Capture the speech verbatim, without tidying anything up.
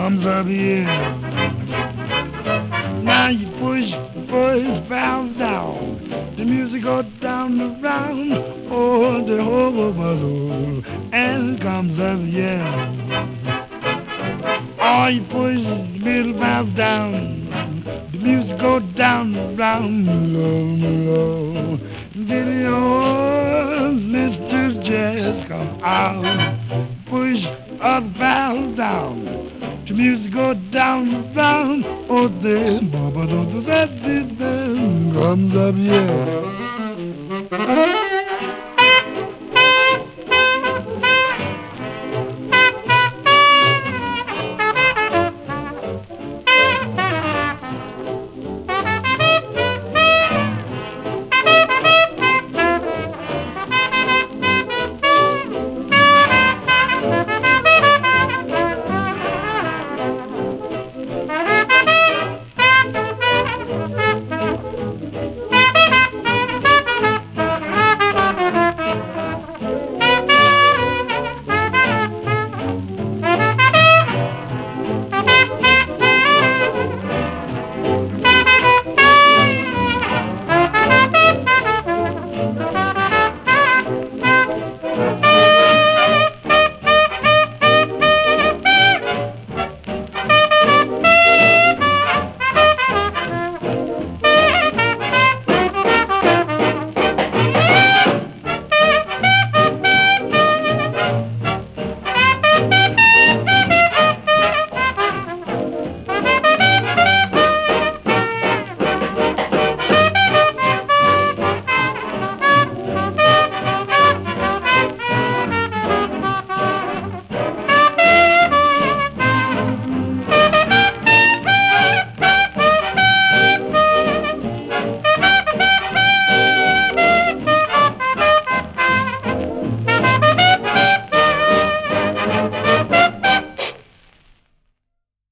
comes up here. Now you push, push valve down. The music goes down the round. Oh, the whole bottle and it comes up here. Oh, you push the middle valve down. The music goes down the round. Low, low. Video, Mister Jazz come out. Push up valve down. The music go down the round. Oh, then Baba don't do that. Comes up, yeah.